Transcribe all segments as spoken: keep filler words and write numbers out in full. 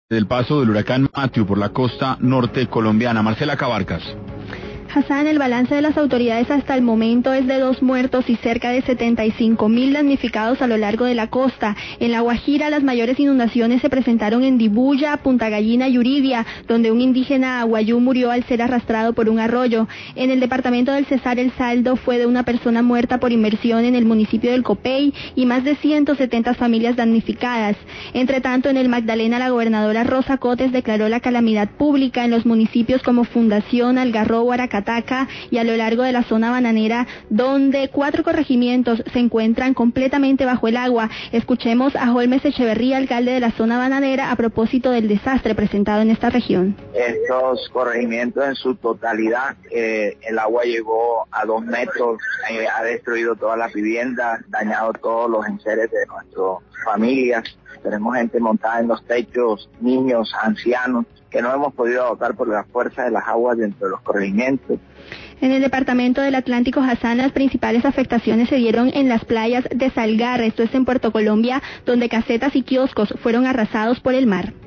del paso del huracán Matthew por la costa norte colombiana. Marcela Cabarcas. Hassan, el balance de las autoridades hasta el momento es de dos muertos y cerca de setenta y cinco mil damnificados a lo largo de la costa. En La Guajira, las mayores inundaciones se presentaron en Dibuya, Punta Gallina y Uribia, donde un indígena aguayú murió al ser arrastrado por un arroyo. En el departamento del Cesar, el saldo fue de una persona muerta por inmersión en el municipio del Copey y más de ciento setenta familias damnificadas. Entre tanto, en el Magdalena, la gobernadora Rosa Cotes declaró la calamidad pública en los municipios como Fundación, Algarrobo, Aracataca y a lo largo de la zona bananera, donde cuatro corregimientos se encuentran completamente bajo el agua. Escuchemos a Holmes Echeverría, alcalde de la zona bananera, a propósito del desastre presentado en esta región. Estos corregimientos en su totalidad, eh, el agua llegó a dos metros, eh, ha destruido todas las viviendas, dañado todos los enseres de nuestras familias. Tenemos gente montada en los techos, niños, ancianos, que no hemos podido evacuar por la fuerza de las aguas dentro de los corregimientos. En el departamento del Atlántico, Hassan, las principales afectaciones se dieron en las playas de Salgar, esto es en Puerto Colombia, donde casetas y kioscos fueron arrasados por el mar.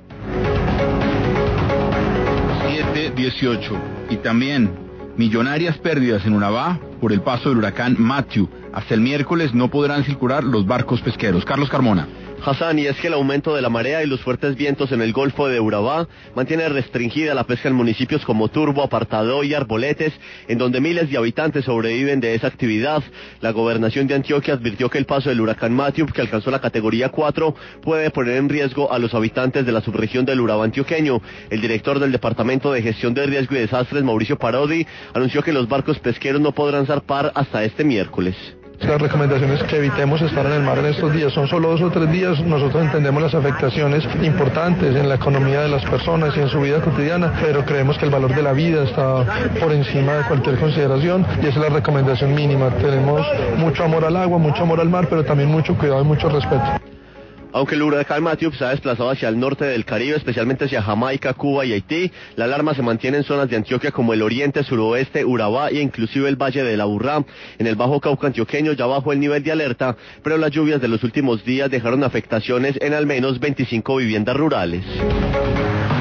siete dieciocho. Y también millonarias pérdidas en Urabá por el paso del huracán Matthew. Hasta el miércoles no podrán circular los barcos pesqueros. Carlos Carmona. Hassan, y es que el aumento de la marea y los fuertes vientos en el Golfo de Urabá mantiene restringida la pesca en municipios como Turbo, Apartadó y Arboletes, en donde miles de habitantes sobreviven de esa actividad. La gobernación de Antioquia advirtió que el paso del huracán Matthew, que alcanzó la categoría cuatro, puede poner en riesgo a los habitantes de la subregión del Urabá antioqueño. El director del Departamento de Gestión de Riesgo y Desastres, Mauricio Parodi, anunció que los barcos pesqueros no podrán zarpar hasta este miércoles. Las recomendaciones que evitemos estar en el mar en estos días, son solo dos o tres días. Nosotros entendemos las afectaciones importantes en la economía de las personas y en su vida cotidiana, pero creemos que el valor de la vida está por encima de cualquier consideración y esa es la recomendación mínima. Tenemos mucho amor al agua, mucho amor al mar, pero también mucho cuidado y mucho respeto. Aunque el huracán Matthew se ha desplazado hacia el norte del Caribe, especialmente hacia Jamaica, Cuba y Haití, la alarma se mantiene en zonas de Antioquia como el oriente, suroeste, Urabá e inclusive el Valle de la Aburrá. En el Bajo Cauca antioqueño ya bajó el nivel de alerta, pero las lluvias de los últimos días dejaron afectaciones en al menos veinticinco viviendas rurales.